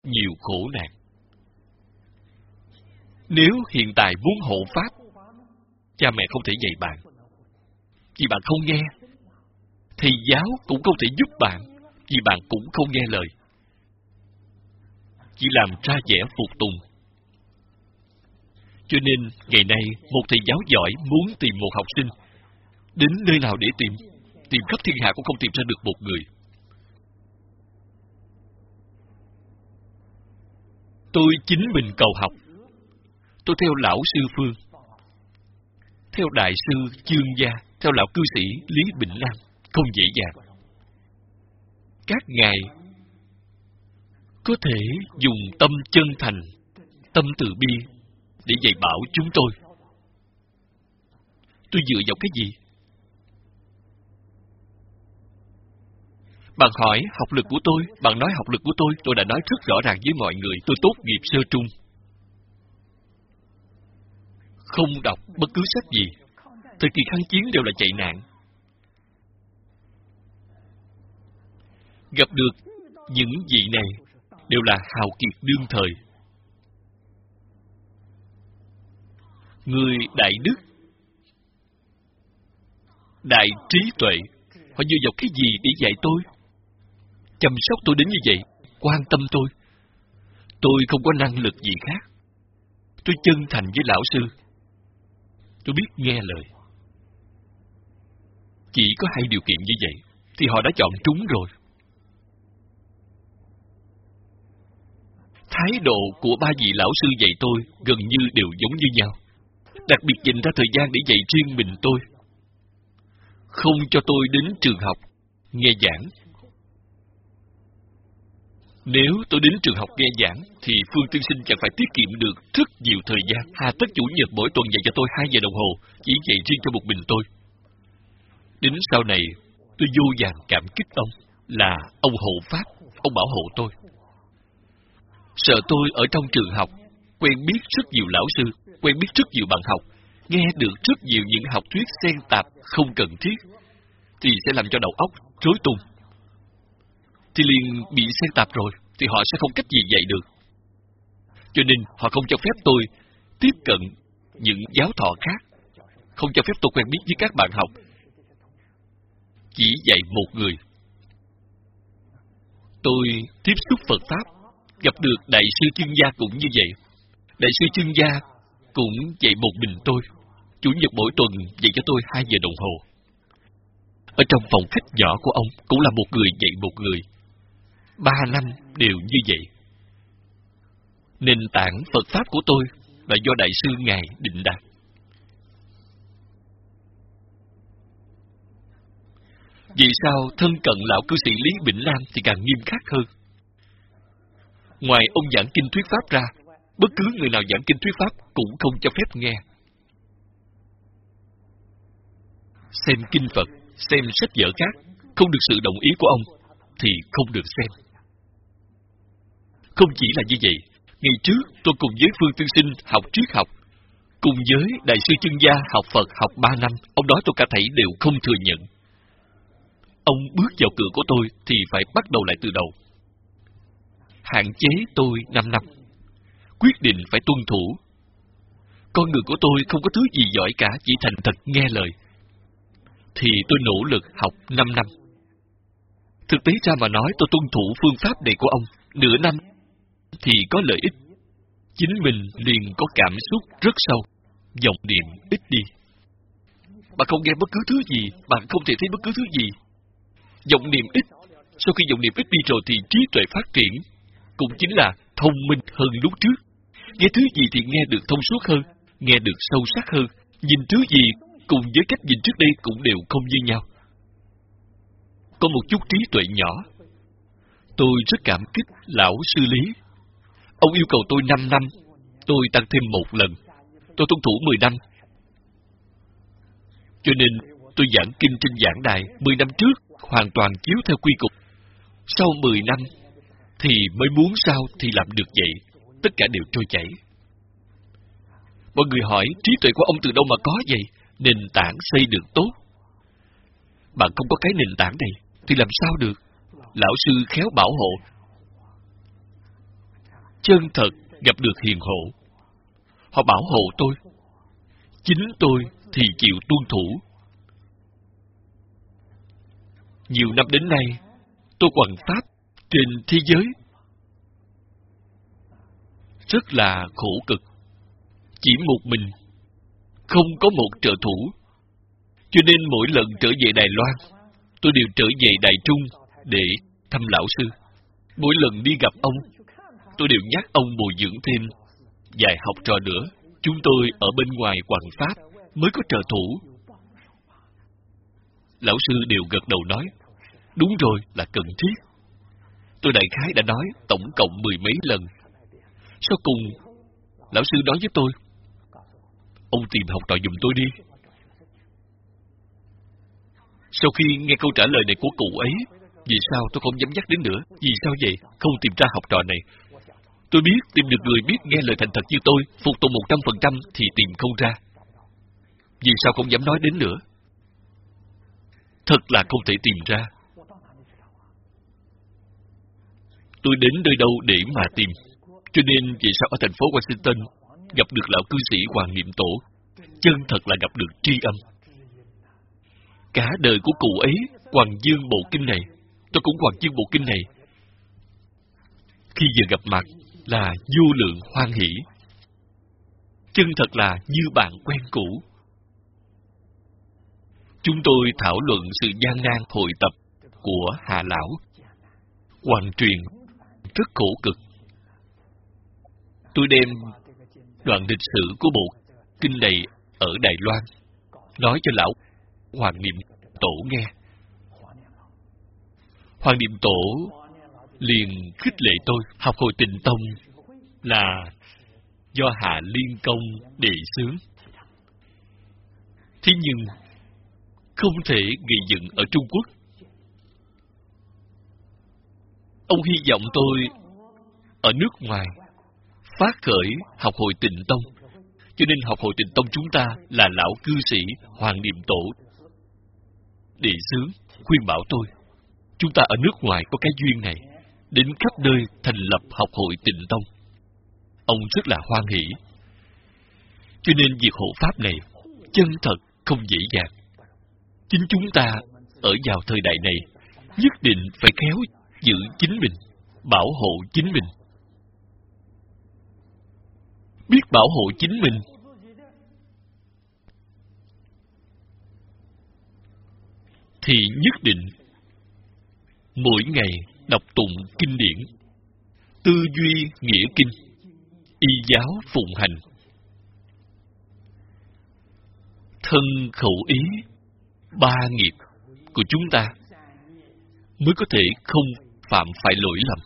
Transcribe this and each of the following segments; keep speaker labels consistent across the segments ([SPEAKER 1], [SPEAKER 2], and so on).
[SPEAKER 1] nhiều khổ nạn. Nếu hiện tại muốn hộ pháp, cha mẹ không thể dạy bạn, vì bạn không nghe. Thầy giáo cũng không thể giúp bạn, vì bạn cũng không nghe lời. Chỉ làm ra vẻ phục tùng. Cho nên, ngày nay, một thầy giáo giỏi muốn tìm một học sinh, đến nơi nào để tìm? Tìm khắp thiên hạ cũng không tìm ra được một người. Tôi chính mình cầu học. Tôi theo lão sư Phương, theo đại sư Chương Gia, theo lão cư sĩ Lý Bỉnh Lan, không dễ dàng. Các ngài có thể dùng tâm chân thành, tâm từ bi để dạy bảo chúng tôi. Tôi dựa vào cái gì? Bạn hỏi học lực của tôi, bạn nói học lực của tôi đã nói rất rõ ràng với mọi người, tôi tốt nghiệp sơ trung. Không đọc bất cứ sách gì. Thời kỳ kháng chiến đều là chạy nạn. Gặp được những vị này đều là hào kiệt đương thời. Người đại đức, đại trí tuệ, họ dựa vào cái gì để dạy tôi? Chăm sóc tôi đến như vậy, quan tâm tôi. Tôi không có năng lực gì khác. Tôi chân thành với lão sư. Tôi biết nghe lời. Chỉ có hai điều kiện như vậy, thì họ đã chọn trúng rồi. Thái độ của ba vị lão sư dạy tôi gần như đều giống như nhau. Đặc biệt dành ra thời gian để dạy riêng mình tôi. Không cho tôi đến trường học, nghe giảng. Nếu tôi đến trường học nghe giảng, thì Phương tiên sinh chẳng phải tiết kiệm được rất nhiều thời gian. Hà tất chủ nhật mỗi tuần dạy cho tôi 2 giờ đồng hồ, chỉ dạy riêng cho một mình tôi. Đến sau này, tôi vô vàn cảm kích ông, là ông hộ pháp, ông bảo hộ tôi. Sợ tôi ở trong trường học, quen biết rất nhiều lão sư, quen biết rất nhiều bạn học, nghe được rất nhiều những học thuyết xen tạp không cần thiết, thì sẽ làm cho đầu óc rối tung. Thì liền bị xen tạp rồi, thì họ sẽ không cách gì dạy được. Cho nên họ không cho phép tôi tiếp cận những giáo thọ khác, không cho phép tôi quen biết với các bạn học. Chỉ dạy một người. Tôi tiếp xúc Phật Pháp, gặp được Đại sư Chương Gia cũng như vậy. Đại sư Chương Gia cũng dạy một mình tôi. Chủ nhật mỗi tuần dạy cho tôi 2 giờ đồng hồ. Ở trong phòng khách nhỏ của ông cũng là một người dạy một người. 3 năm đều như vậy. Nền tảng Phật Pháp của tôi là do Đại sư Ngài định đạt. Vì sao thân cận lão cư sĩ Lý Bỉnh Lan thì càng nghiêm khắc hơn? Ngoài ông giảng kinh thuyết Pháp ra, bất cứ người nào giảng kinh thuyết Pháp cũng không cho phép nghe. Xem kinh Phật, xem sách vở khác, không được sự đồng ý của ông, thì không được xem. Không chỉ là như vậy, ngày trước tôi cùng với Phương tiên sinh học triết học, cùng với Đại sư Chương Gia học Phật học 3 năm, ông nói tôi cả thảy đều không thừa nhận. Ông bước vào cửa của tôi thì phải bắt đầu lại từ đầu. Hạn chế tôi 5 năm. Quyết định phải tuân thủ. Con người của tôi không có thứ gì giỏi cả, chỉ thành thật nghe lời. Thì tôi nỗ lực học 5 năm. Thực tế ra mà nói, tôi tuân thủ phương pháp này của ông. Nửa năm thì có lợi ích. Chính mình liền có cảm xúc rất sâu. Vọng niệm ít đi. Bạn không nghe bất cứ thứ gì, bạn không thể thấy bất cứ thứ gì. Vọng niệm ít. Sau khi vọng niệm ít đi rồi thì trí tuệ phát triển. Cũng chính là thông minh hơn lúc trước. Nghe thứ gì thì nghe được thông suốt hơn, nghe được sâu sắc hơn. Nhìn thứ gì cùng với cách nhìn trước đây cũng đều không như nhau. Có một chút trí tuệ nhỏ. Tôi rất cảm kích lão sư Lý. Ông yêu cầu tôi 5 năm, tôi tăng thêm 1 lần. Tôi tuân thủ 10 năm. Cho nên tôi giảng kinh trên giảng đài 10 năm trước hoàn toàn chiếu theo quy cục. Sau 10 năm thì mới muốn sao thì làm được vậy. Tất cả đều trôi chảy. Mọi người hỏi trí tuệ của ông từ đâu mà có vậy? Nền tảng xây được tốt. Bạn không có cái nền tảng này thì làm sao được? Lão sư khéo bảo hộ. chân thật gặp được hiền hộ. Họ bảo hộ tôi. Chính tôi thì chịu tuân thủ. Nhiều năm đến nay, tôi hoằng pháp trên thế giới. Rất là khổ cực. Chỉ một mình, không có một trợ thủ. Cho nên mỗi lần trở về Đài Loan, tôi đều trở về Đài Trung để thăm lão sư. Mỗi lần đi gặp ông, tôi đều nhắc ông bồi dưỡng thêm vài học trò nữa. Chúng tôi ở bên ngoài hoằng pháp mới có trợ thủ. Lão sư đều gật đầu nói, đúng rồi, là cần thiết. Tôi đại khái đã nói tổng cộng 10 mấy lần. Sau cùng, lão sư nói với tôi, ông tìm học trò giùm tôi đi. Sau khi nghe câu trả lời này của cụ ấy, vì sao tôi không dám nhắc đến nữa? Vì sao vậy? Không tìm ra học trò này. Tôi biết tìm được người biết nghe lời thành thật như tôi, phục tùng 100% thì tìm không ra. Vì sao không dám nói đến nữa? Thật là không thể tìm ra. Tôi đến nơi đâu để mà tìm? Cho nên vì sao ở thành phố Washington gặp được lão cư sĩ Hoàng Niệm Tổ, chân thật là gặp được tri âm. Cả đời của cụ ấy hoằng dương bộ kinh này, tôi cũng hoằng dương bộ kinh này. Khi vừa gặp mặt là vô lượng hoan hỷ, chân thật là như bạn quen cũ. Chúng tôi thảo luận sự gian nan hội tập của Hà Lão. Hoàng truyền rất khổ cực. Tôi đem đoạn lịch sử của bộ kinh này ở Đài Loan nói cho lão Hoàng Niệm Tổ nghe. Hoàng Niệm Tổ liền khích lệ tôi học Hồi Tịnh Tông là do Hạ Liên Công đề xướng. Thế nhưng không thể gây dựng ở Trung Quốc. Ông hy vọng tôi ở nước ngoài phát khởi học Hồi Tịnh Tông, cho nên học Hồi Tịnh Tông chúng ta là lão cư sĩ Hoàng Niệm Tổ đề xướng, khuyên bảo tôi. Chúng ta ở nước ngoài có cái duyên này, đến khắp nơi thành lập học Hội Tịnh Tông. Ông rất là hoan hỷ. Cho nên việc hộ pháp này chân thật không dễ dàng. Chính chúng ta ở vào thời đại này nhất định phải khéo giữ chính mình, bảo hộ chính mình. Biết bảo hộ chính mình thì nhất định mỗi ngày đọc tụng kinh điển, tư duy nghĩa kinh, y giáo phụng hành, thân khẩu ý ba nghiệp của chúng ta mới có thể không phạm phải lỗi lầm.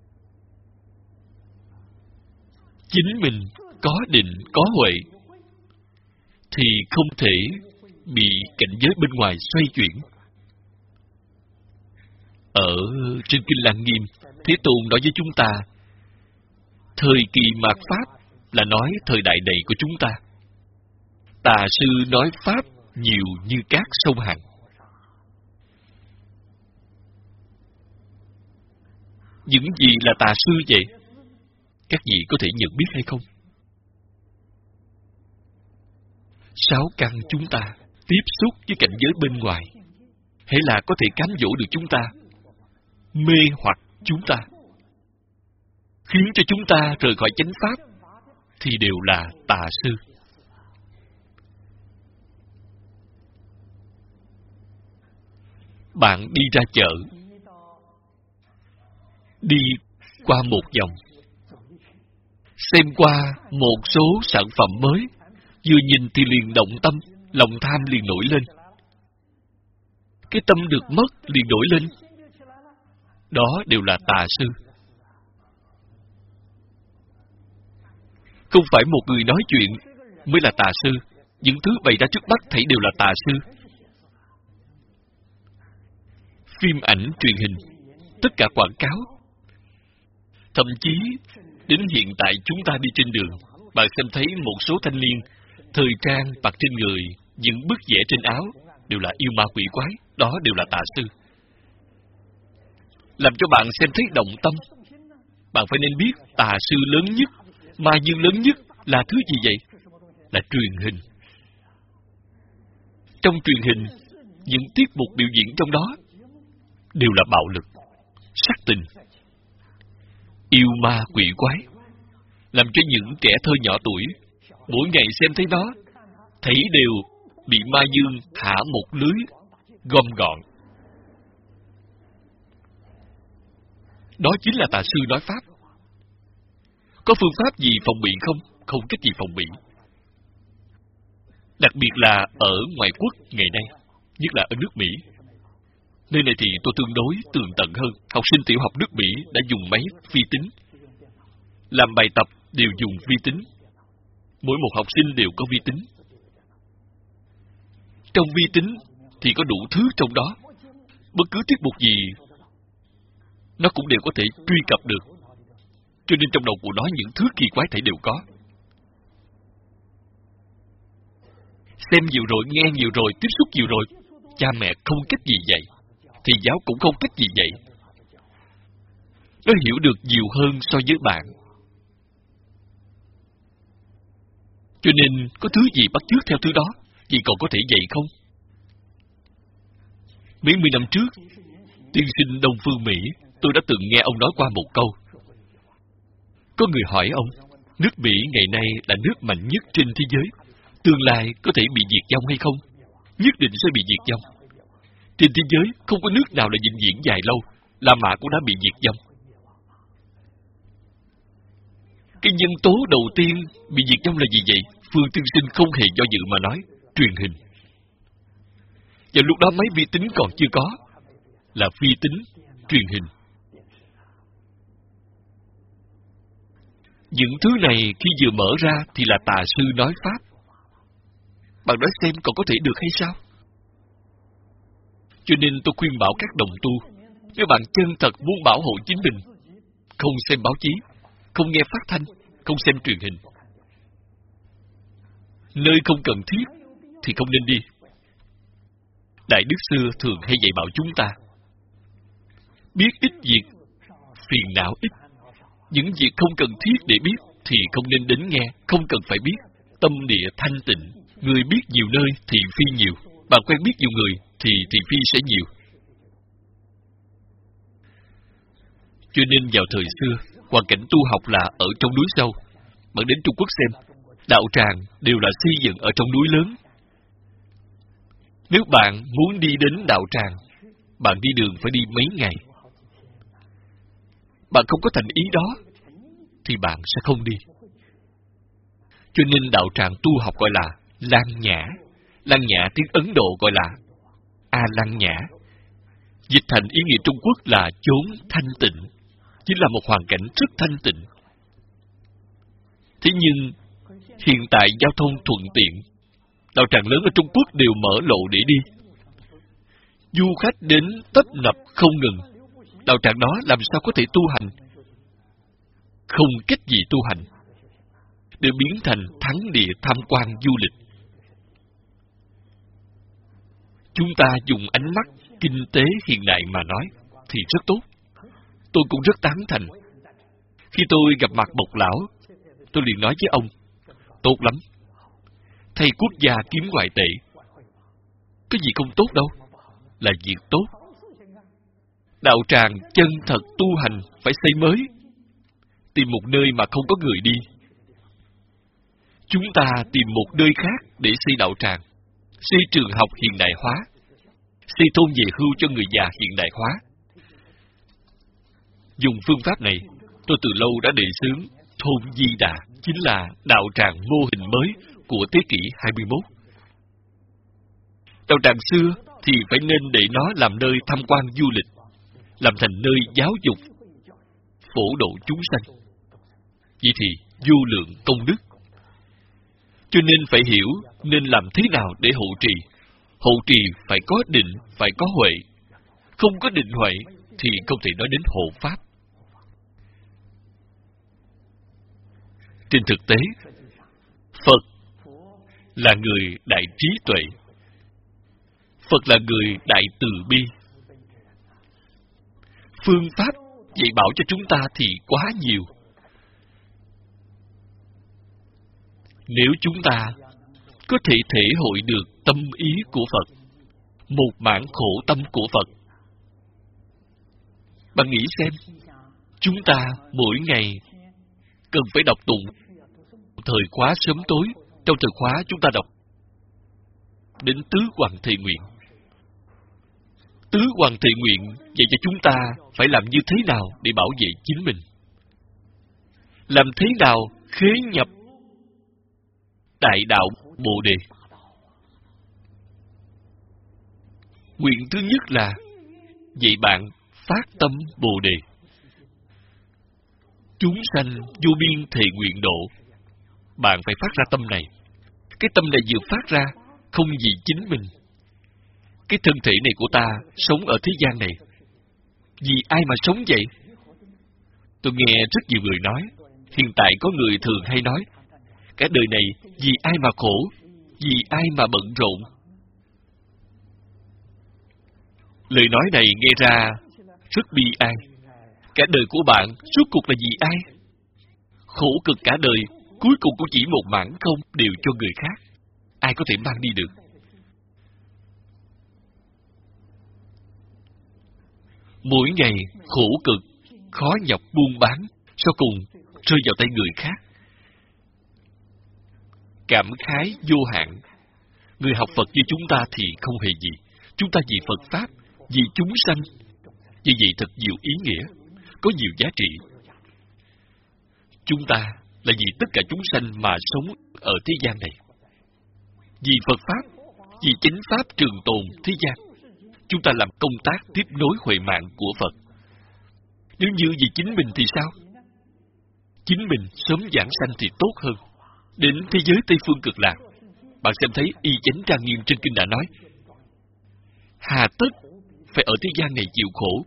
[SPEAKER 1] Chính mình có định, có huệ thì không thể bị cảnh giới bên ngoài xoay chuyển. Ở trên Kinh Lăng Nghiêm, Thế Tôn nói với chúng ta, thời kỳ mạt Pháp là nói thời đại này của chúng ta. Tà sư nói Pháp nhiều như các sông Hằng. Những gì là tà sư vậy? Các vị có thể nhận biết hay không? 6 căn chúng ta tiếp xúc với cảnh giới bên ngoài, hễ là có thể cám dỗ được chúng ta, mê hoặc chúng ta, khiến cho chúng ta rời khỏi chánh pháp, thì đều là tà sư. Bạn đi ra chợ, đi qua một vòng, xem qua một số sản phẩm mới, vừa nhìn thì liền động tâm, lòng tham liền nổi lên. Cái tâm được mất liền nổi lên. Đó đều là tà sư. Không phải một người nói chuyện mới là tà sư. Những thứ bày ra trước mắt thảy đều là tà sư. Phim ảnh, truyền hình, tất cả quảng cáo. Thậm chí, đến hiện tại chúng ta đi trên đường, bạn xem thấy một số thanh niên thời trang mặc trên người, những bức vẽ trên áo đều là yêu ma quỷ quái, đó đều là tà sư. Làm cho bạn xem thấy động tâm. Bạn phải nên biết tà sư lớn nhất, ma dương lớn nhất là thứ gì vậy? Là truyền hình. Trong truyền hình, những tiết mục biểu diễn trong đó đều là bạo lực, sắc tình, yêu ma quỷ quái, làm cho những trẻ thơ nhỏ tuổi mỗi ngày xem thấy đó, thấy đều bị ma dương thả một lưới gom gọn. Đó chính là tà sư nói pháp. Có phương pháp gì phòng bị không? Không cách gì phòng bị. Đặc biệt là ở ngoại quốc ngày nay, nhất là ở nước Mỹ. Nơi này thì tôi tương đối tường tận hơn. Học sinh tiểu học nước Mỹ đã dùng máy vi tính. Làm bài tập đều dùng vi tính. Mỗi một học sinh đều có vi tính. Trong vi tính thì có đủ thứ trong đó. Bất cứ tiết mục gì nó cũng đều có thể truy cập được. Cho nên trong đầu của nó những thứ kỳ quái thể đều có. Xem nhiều rồi, nghe nhiều rồi, tiếp xúc nhiều rồi, cha mẹ không cách gì dạy, thầy giáo cũng không cách gì dạy. Nó hiểu được nhiều hơn so với bạn. Cho nên có thứ gì bắt chước theo thứ đó, vậy còn có thể dạy không? Mấy mươi năm trước, tiên sinh Đông Phương Mỹ, tôi đã từng nghe ông nói qua một câu. Có người hỏi ông, nước Mỹ ngày nay là nước mạnh nhất trên thế giới, tương lai có thể bị diệt vong hay không? Nhất định sẽ bị diệt vong. Trên thế giới không có nước nào là vĩnh viễn dài lâu, La Mã cũng đã bị diệt vong. Cái nhân tố đầu tiên bị diệt vong là gì vậy? Phương tiên sinh không hề do dự mà nói, truyền hình. Và lúc đó máy vi tính còn chưa có, là vi tính, truyền hình. Những thứ này khi vừa mở ra thì là tà sư nói pháp. Bạn nói xem còn có thể được hay sao? Cho nên tôi khuyên bảo các đồng tu, nếu bạn chân thật muốn bảo hộ chính mình, không xem báo chí, không nghe phát thanh, không xem truyền hình. Nơi không cần thiết thì không nên đi. Đại Đức xưa thường hay dạy bảo chúng ta, biết ít việc, phiền não ít. Những việc không cần thiết để biết thì không nên đến nghe, không cần phải biết. Tâm địa thanh tịnh, người biết nhiều nơi thì phi nhiều. Bạn quen biết nhiều người thì phi sẽ nhiều. Cho nên vào thời xưa, hoàn cảnh tu học là ở trong núi sâu. Bạn đến Trung Quốc xem, đạo tràng đều là xây dựng ở trong núi lớn. Nếu bạn muốn đi đến đạo tràng, bạn đi đường phải đi mấy ngày. Bạn không có thành ý đó, thì bạn sẽ không đi. Cho nên đạo tràng tu học gọi là Lan Nhã. Lan Nhã tiếng Ấn Độ gọi là A Lan Nhã. Dịch thành ý nghĩa Trung Quốc là chốn thanh tịnh, chính là một hoàn cảnh rất thanh tịnh. Thế nhưng hiện tại giao thông thuận tiện, đạo tràng lớn ở Trung Quốc đều mở lộ để đi. Du khách đến tấp nập không ngừng. Đạo tràng đó làm sao có thể tu hành? Không cách gì tu hành, để biến thành thắng địa tham quan du lịch. Chúng ta dùng ánh mắt kinh tế hiện đại mà nói thì rất tốt. Tôi cũng rất tán thành. Khi tôi gặp mặt Bộc Lão, tôi liền nói với ông, tốt lắm. Thầy quốc gia kiếm ngoại tệ, cái gì không tốt đâu, là việc tốt. Đạo tràng chân thật tu hành phải xây mới, tìm một nơi mà không có người đi. Chúng ta tìm một nơi khác để xây đạo tràng, xây trường học hiện đại hóa, xây thôn về hưu cho người già hiện đại hóa. Dùng phương pháp này, tôi từ lâu đã đề xướng thôn Di Đà chính là đạo tràng mô hình mới của thế kỷ 21. Đạo tràng xưa thì phải nên để nó làm nơi tham quan du lịch, làm thành nơi giáo dục, phổ độ chúng sanh. Vậy thì vô lượng công đức. Cho nên phải hiểu nên làm thế nào để hộ trì. Hộ trì phải có định, phải có huệ. Không có định huệ thì không thể nói đến hộ pháp. Trên thực tế, Phật là người đại trí tuệ. Phật là người đại từ bi. Phương pháp dạy bảo cho chúng ta thì quá nhiều. Nếu chúng ta có thể thể hội được tâm ý của Phật, một mảng khổ tâm của Phật, bạn nghĩ xem, chúng ta mỗi ngày cần phải đọc tụng thời khóa sớm tối. Trong thời khóa chúng ta đọc đến tứ hoàng thệ nguyện. Tứ hoàng thệ nguyện dạy cho chúng ta phải làm như thế nào để bảo vệ chính mình, làm thế nào khế nhập đại đạo Bồ Đề. Nguyện thứ nhất là dạy bạn phát tâm Bồ Đề. Chúng sanh vô biên thệ nguyện độ. Bạn phải phát ra tâm này. Cái tâm này vừa phát ra, không vì chính mình. Cái thân thể này của ta sống ở thế gian này, vì ai mà sống vậy? Tôi nghe rất nhiều người nói, hiện tại có người thường hay nói, cả đời này vì ai mà khổ, vì ai mà bận rộn. Lời nói này nghe ra rất bi ai. Cả đời của bạn suốt cuộc là vì ai? Khổ cực cả đời, cuối cùng cũng chỉ một mảng không đều cho người khác. Ai có thể mang đi được? Mỗi ngày khổ cực, khó nhọc buôn bán, sau cùng rơi vào tay người khác. Cảm khái vô hạn. Người học Phật như chúng ta thì không hề gì. Chúng ta vì Phật Pháp, vì chúng sanh. Như vậy thật nhiều ý nghĩa, có nhiều giá trị. Chúng ta là vì tất cả chúng sanh mà sống ở thế gian này. Vì Phật Pháp, vì chánh Pháp trường tồn thế gian. Chúng ta làm công tác tiếp nối huệ mạng của Phật. Nếu như vì chính mình thì sao? Chính mình sớm giảng sanh thì tốt hơn. Đến thế giới Tây Phương Cực Lạc, bạn xem thấy Y Chánh Trang Nghiêm trên kinh đã nói, hà tất phải ở thế gian này chịu khổ.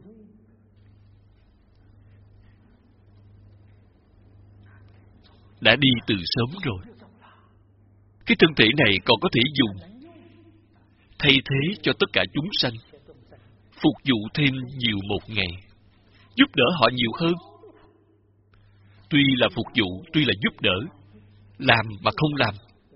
[SPEAKER 1] Đã đi từ sớm rồi. Cái thân thể này còn có thể dùng thay thế cho tất cả chúng sanh, phục vụ thêm nhiều một ngày, giúp đỡ họ nhiều hơn. Tuy là phục vụ, tuy là giúp đỡ, làm mà không làm.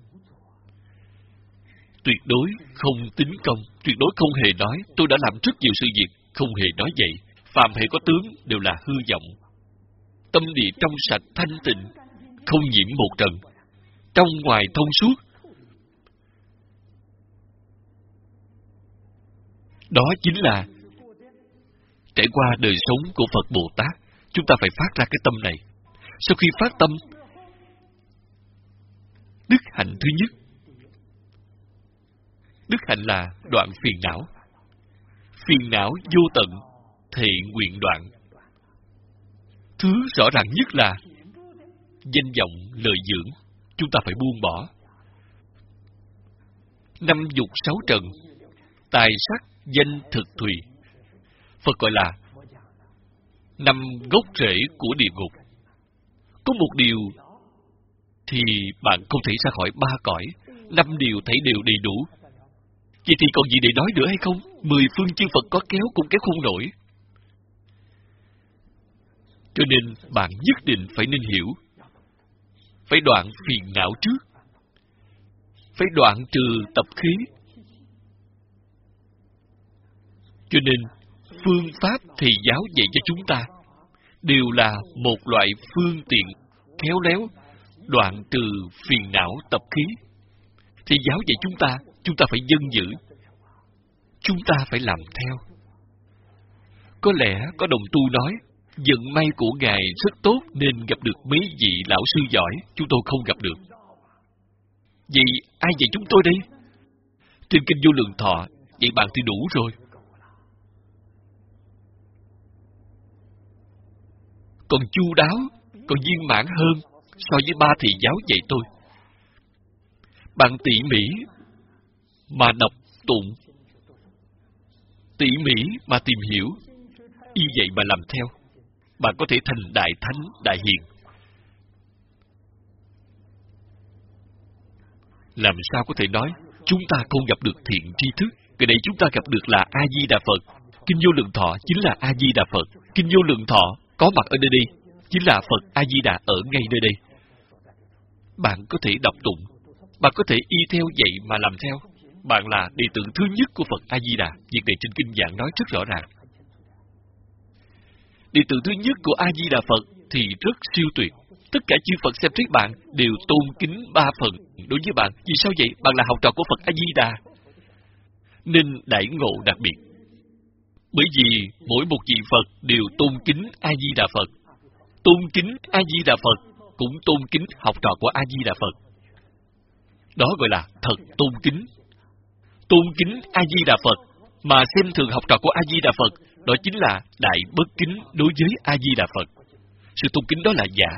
[SPEAKER 1] Tuyệt đối không tính công, tuyệt đối không hề nói tôi đã làm rất nhiều sự việc, không hề nói vậy. Phàm hệ có tướng đều là hư vọng. Tâm địa trong sạch thanh tịnh, không nhiễm một trần, trong ngoài thông suốt. Đó chính là trải qua đời sống của Phật Bồ Tát. Chúng ta phải phát ra cái tâm này. Sau khi phát tâm, đức hạnh thứ nhất, đức hạnh là đoạn phiền não. Phiền não vô tận, thệ nguyện đoạn. Thứ rõ ràng nhất là danh vọng lợi dưỡng, chúng ta phải buông bỏ. Năm dục sáu trần, tài sắc danh thực thùy, Phật gọi là năm gốc rễ của địa ngục. Có một điều thì bạn không thể ra khỏi ba cõi, năm điều thấy đều đầy đủ. Vậy thì còn gì để nói nữa hay không? 10 phương chư Phật có kéo cũng kéo không nổi. Cho nên bạn nhất định phải nên hiểu, phải đoạn phiền não trước, phải đoạn trừ tập khí. Cho nên phương pháp thầy giáo dạy cho chúng ta đều là một loại phương tiện khéo léo đoạn trừ phiền não tập khí. Thầy giáo dạy chúng ta phải dân giữ, chúng ta phải làm theo. Có lẽ có đồng tu nói, vận may của Ngài rất tốt nên gặp được mấy vị lão sư giỏi, chúng tôi không gặp được. Vậy ai dạy chúng tôi đây? Trên kinh Vô Lượng Thọ, vậy bạn thì đủ rồi. Còn chu đáo, còn viên mãn hơn so với ba thầy giáo dạy tôi. Bạn tỉ mỉ mà đọc tụng, tỉ mỉ mà tìm hiểu, y vậy mà làm theo, bạn có thể thành đại thánh, đại hiền. Làm sao có thể nói chúng ta không gặp được thiện tri thức? Cái này chúng ta gặp được là A Di Đà Phật. Kinh Vô Lượng Thọ chính là A Di Đà Phật. Kinh Vô Lượng Thọ có mặt ở nơi đây, chính là Phật A-di-đà ở ngay nơi đây. Bạn có thể đọc tụng, bạn có thể y theo vậy mà làm theo. Bạn là đệ tử thứ nhất của Phật A-di-đà. Việc này trên kinh giảng nói rất rõ ràng. Đệ tử thứ nhất của A-di-đà Phật thì rất siêu tuyệt. Tất cả chư Phật xem thấy bạn đều tôn kính ba phần đối với bạn. Vì sao vậy? Bạn là học trò của Phật A-di-đà, nên đãi ngộ đặc biệt. Bởi vì mỗi một vị Phật đều tôn kính A-di-đà Phật. Tôn kính A-di-đà Phật cũng tôn kính học trò của A-di-đà Phật. Đó gọi là thật tôn kính. Tôn kính A-di-đà Phật mà xem thường học trò của A-di-đà Phật, đó chính là đại bất kính đối với A-di-đà Phật. Sự tôn kính đó là giả.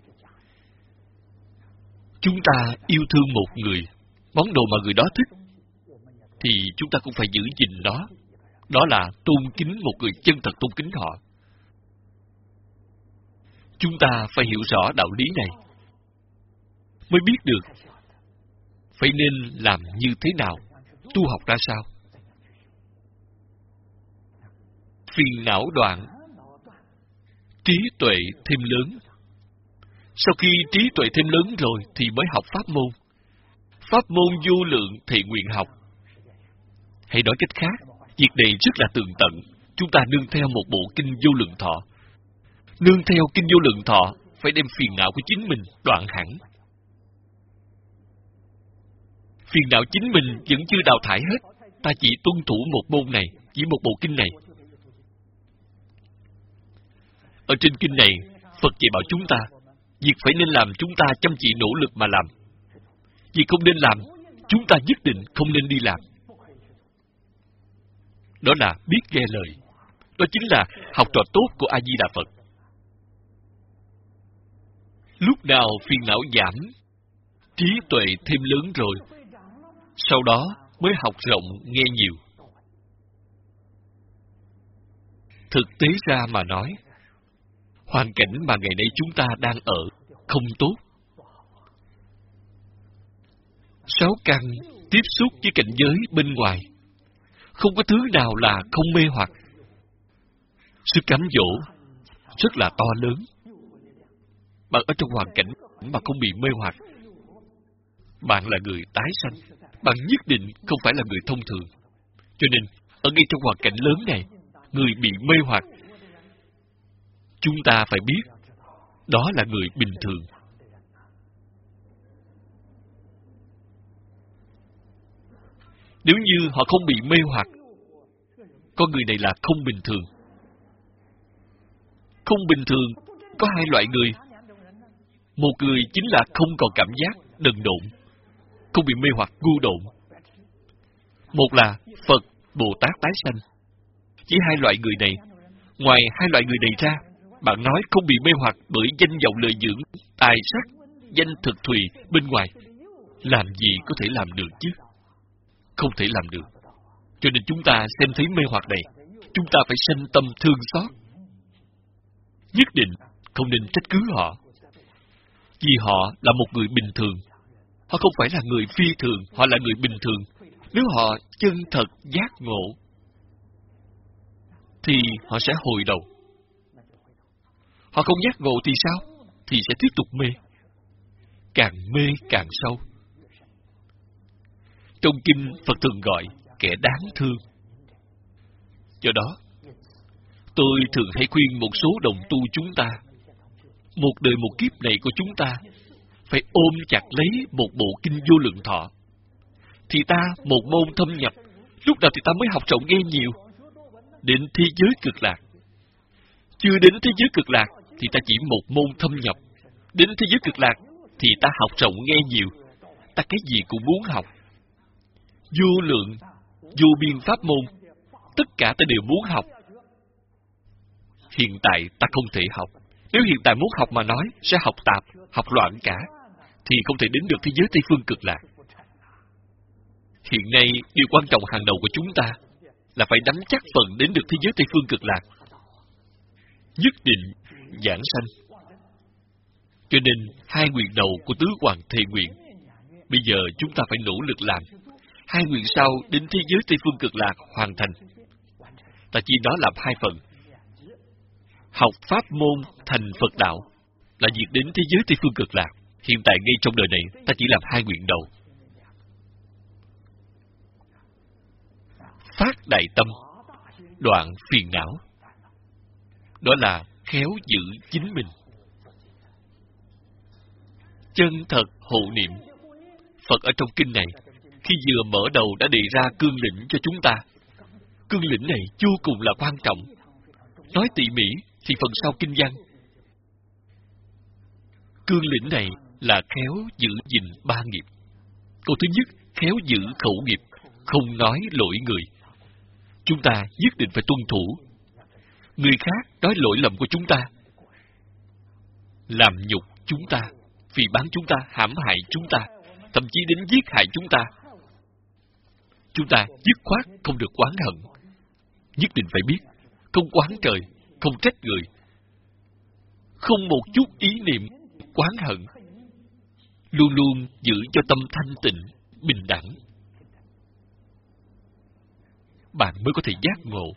[SPEAKER 1] Chúng ta yêu thương một người, món đồ mà người đó thích, thì chúng ta cũng phải giữ gìn nó. Đó là tôn kính một người, chân thật tôn kính họ. Chúng ta phải hiểu rõ đạo lý này, mới biết được phải nên làm như thế nào, tu học ra sao. Phiền não đoạn, trí tuệ thêm lớn. Sau khi trí tuệ thêm lớn rồi thì mới học pháp môn. Pháp môn vô lượng thì nguyện học. Hay nói cách khác, việc này rất là tường tận. Chúng ta nương theo một bộ kinh Vô Lượng Thọ. Nương theo kinh Vô Lượng Thọ, phải đem phiền não của chính mình đoạn hẳn. Phiền não chính mình vẫn chưa đào thải hết. Ta chỉ tuân thủ một môn này, chỉ một bộ kinh này. Ở trên kinh này, Phật dạy bảo chúng ta, việc phải nên làm chúng ta chăm chỉ nỗ lực mà làm. Việc không nên làm, chúng ta nhất định không nên đi làm. Đó là biết nghe lời. Đó chính là học trò tốt của A-di-đà Phật. Lúc nào phiền não giảm, trí tuệ thêm lớn rồi, sau đó mới học rộng nghe nhiều. Thực tế ra mà nói, hoàn cảnh mà ngày nay chúng ta đang ở không tốt. Sáu căn tiếp xúc với cảnh giới bên ngoài, không có thứ nào là không mê hoặc. Sự cám dỗ rất là to lớn. Bạn ở trong hoàn cảnh mà không bị mê hoặc, bạn là người tái sanh. Bạn nhất định không phải là người thông thường. Cho nên, ở ngay trong hoàn cảnh lớn này, người bị mê hoặc, chúng ta phải biết, đó là người bình thường. Nếu như họ không bị mê hoặc, con người này là không bình thường. Không bình thường có hai loại người. Một người chính là không còn cảm giác, đần độn, không bị mê hoặc, ngu độn. Một là Phật, Bồ Tát tái sanh. Chỉ hai loại người này. Ngoài hai loại người này ra, bạn nói không bị mê hoặc bởi danh vọng lợi dưỡng, tài sắc, danh thực thùy bên ngoài, làm gì có thể làm được chứ? Không thể làm được. Cho nên chúng ta xem thấy mê hoặc này, chúng ta phải sanh tâm thương xót. Nhất định không nên trách cứ họ. Vì họ là một người bình thường. Họ không phải là người phi thường, họ là người bình thường. Nếu họ chân thật giác ngộ, thì họ sẽ hồi đầu. Họ không giác ngộ thì sao? Thì sẽ tiếp tục mê. Càng mê càng sâu. Trong kinh Phật thường gọi kẻ đáng thương. Do đó, tôi thường hay khuyên một số đồng tu chúng ta, một đời một kiếp này của chúng ta, phải ôm chặt lấy một bộ kinh Vô Lượng Thọ. Thì ta một môn thâm nhập, lúc nào thì ta mới học rộng nghe nhiều. Đến thế giới cực lạc. Chưa đến thế giới cực lạc thì ta chỉ một môn thâm nhập. Đến thế giới cực lạc thì ta học rộng nghe nhiều. Ta cái gì cũng muốn học. Vô lượng, vô biên pháp môn, tất cả ta đều muốn học. Hiện tại ta không thể học. Nếu hiện tại muốn học mà nói, sẽ học tạp, học loạn cả, thì không thể đến được thế giới Tây Phương Cực Lạc. Hiện nay, điều quan trọng hàng đầu của chúng ta là phải nắm chắc phần đến được thế giới Tây Phương Cực Lạc. Nhất định giảng sanh. Cho nên, hai nguyện đầu của Tứ Hoàng Thề Nguyện, bây giờ chúng ta phải nỗ lực làm. Hai nguyện sau đến thế giới Tây Phương Cực Lạc hoàn thành. Ta chỉ nói làm hai phần. học pháp môn thành Phật đạo là việc đến thế giới Tây Phương Cực Lạc. Hiện tại ngay trong đời này, ta chỉ làm 2 nguyện đầu. Phát đại tâm, đoạn phiền não. Đó là khéo giữ chính mình. Chân thật hộ niệm. Phật ở trong kinh này, khi vừa mở đầu đã đề ra cương lĩnh cho chúng ta. Cương lĩnh này vô cùng là quan trọng. Nói tỉ mỉ thì phần sau kinh văn. Cương lĩnh này là khéo giữ gìn 3 nghiệp. Câu thứ nhất, khéo giữ khẩu nghiệp, không nói lỗi người. Chúng ta nhất định phải tuân thủ. Người khác nói lỗi lầm của chúng ta, làm nhục chúng ta, phỉ báng chúng ta, hãm hại chúng ta, thậm chí đến giết hại chúng ta. Chúng ta dứt khoát không được oán hận. Nhất định phải biết, không oán trời, không trách người. Không một chút ý niệm oán hận. Luôn luôn giữ cho tâm thanh tịnh, bình đẳng. Bạn mới có thể giác ngộ.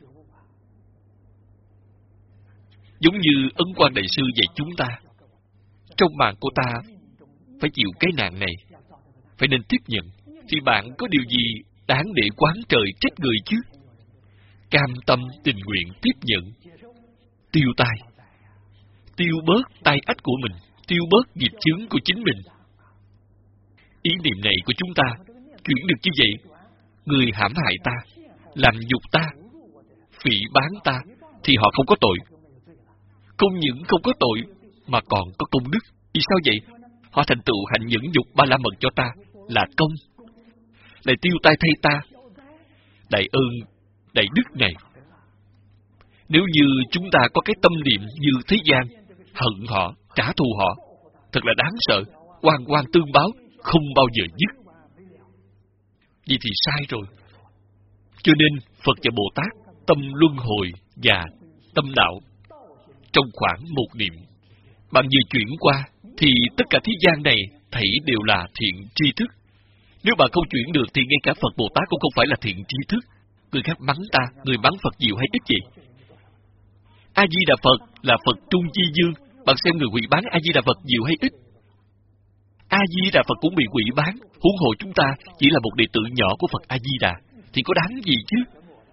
[SPEAKER 1] Giống như Ấn Quang Đại Sư dạy chúng ta, trong mạng của ta phải chịu cái nạn này, phải nên tiếp nhận. Thì bạn có điều gì đáng để oán trời trách người chứ? Cam tâm tình nguyện tiếp nhận, tiêu tai, tiêu bớt tai ách của mình, tiêu bớt nghiệp chướng của chính mình. Ý niệm này của chúng ta chuyển được như vậy, người hãm hại ta, làm nhục ta, phỉ báng ta, thì họ không có tội. Không những không có tội, mà còn có công đức. Vì sao vậy? Họ thành tựu hạnh nhẫn nhục 3 la mật cho ta, là công. Lại tiêu tai thay ta. Đại ơn, đại đức này. Nếu như chúng ta có cái tâm niệm như thế gian, hận họ, trả thù họ, thật là đáng sợ. Oan oan tương báo, không bao giờ dứt. Vậy thì sai rồi. Cho nên Phật và Bồ Tát tâm luân hồi và tâm đạo trong khoảng 1 niệm. Bạn vừa chuyển qua thì tất cả thế gian này thảy đều là thiện tri thức. Nếu bạn không chuyển được thì ngay cả Phật Bồ Tát cũng không phải là thiện tri thức. Người khác mắng ta, người mắng Phật nhiều hay ít vậy? A Di Đà Phật là Phật trung chi dương. Bạn xem người hủy bán A Di Đà Phật nhiều hay ít? A Di Đà Phật cũng bị hủy bán. Huống hồ chúng ta chỉ là một đệ tử nhỏ của Phật A Di Đà, thì có đáng gì chứ?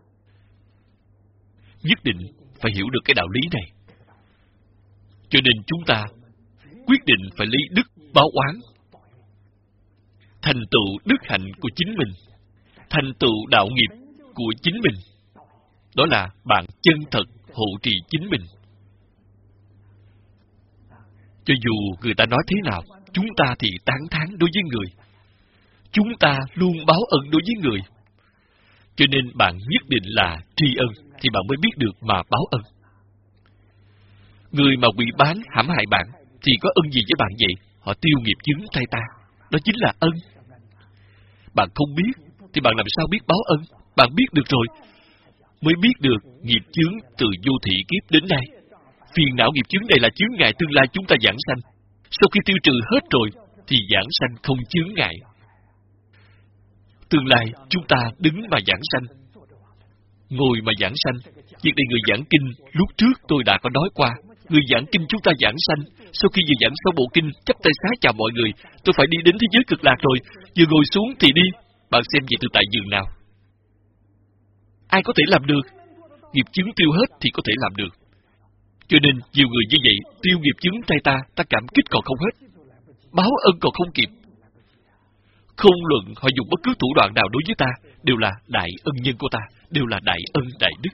[SPEAKER 1] Nhất định phải hiểu được cái đạo lý này. Cho nên chúng ta quyết định phải lấy đức báo oán, thành tựu đức hạnh của chính mình, thành tựu đạo nghiệp của chính mình. Đó là bạn chân thật hộ trì chính mình. Cho dù người ta nói thế nào, chúng ta thì tán thán đối với người. Chúng ta luôn báo ân đối với người. Cho nên bạn nhất định là tri ân, thì bạn mới biết được mà báo ân. Người mà quỷ bán, hãm hại bạn, thì có ân gì với bạn vậy? Họ tiêu nghiệp chướng thay ta. Đó chính là ân. Bạn không biết, thì bạn làm sao biết báo ân? Bạn biết được rồi, mới biết được nghiệp chướng từ vô thị kiếp đến nay. Phiền não nghiệp chướng này là chướng ngại tương lai chúng ta giảng sanh. Sau khi tiêu trừ hết rồi, thì giảng sanh không chướng ngại. Tương lai chúng ta đứng mà giảng sanh, ngồi mà giảng sanh. Việc này người giảng kinh lúc trước tôi đã có nói qua. Người giảng kinh chúng ta giảng sanh, sau khi vừa giảng xong bộ kinh, chắp tay xá chào mọi người, tôi phải đi đến thế giới cực lạc rồi. Vừa ngồi xuống thì đi. Bạn xem vậy từ tại giường nào? Ai có thể làm được? Nghiệp chướng tiêu hết thì có thể làm được. Cho nên nhiều người như vậy, tiêu nghiệp chướng thay ta, ta cảm kích còn không hết, báo ân còn không kịp. Không luận họ dùng bất cứ thủ đoạn nào đối với ta, đều là đại ân nhân của ta, đều là đại ân đại đức.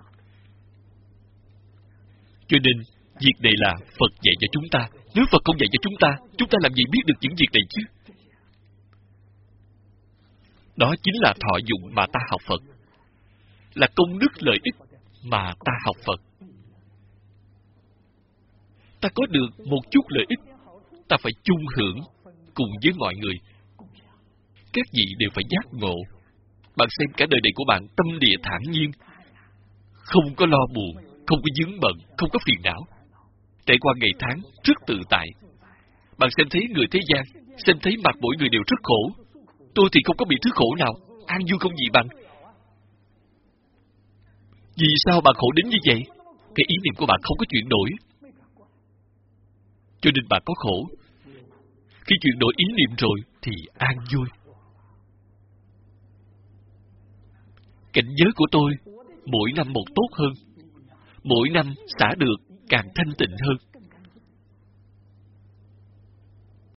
[SPEAKER 1] Cho nên việc này là Phật dạy cho chúng ta. Nếu Phật không dạy cho chúng ta làm gì biết được những việc này chứ? Đó chính là thọ dụng mà ta học Phật, là công đức lợi ích mà ta học Phật. Ta có được một chút lợi ích, ta phải chung hưởng cùng với mọi người. Các vị đều phải giác ngộ. Bạn xem cả đời này của bạn tâm địa thản nhiên, không có lo buồn, không có vướng bận, không có phiền não. Trải qua ngày tháng rất tự tại. Bạn xem thấy người thế gian, xem thấy mặt mỗi người đều rất khổ. Tôi thì không có bị thứ khổ nào, an vui không gì bằng. Vì sao bạn khổ đến như vậy? cái ý niệm của bà không có chuyển đổi. Cho nên bà có khổ. Khi chuyển đổi ý niệm rồi thì an vui. Cảnh giới của tôi mỗi năm một tốt hơn. Mỗi năm xả được càng thanh tịnh hơn.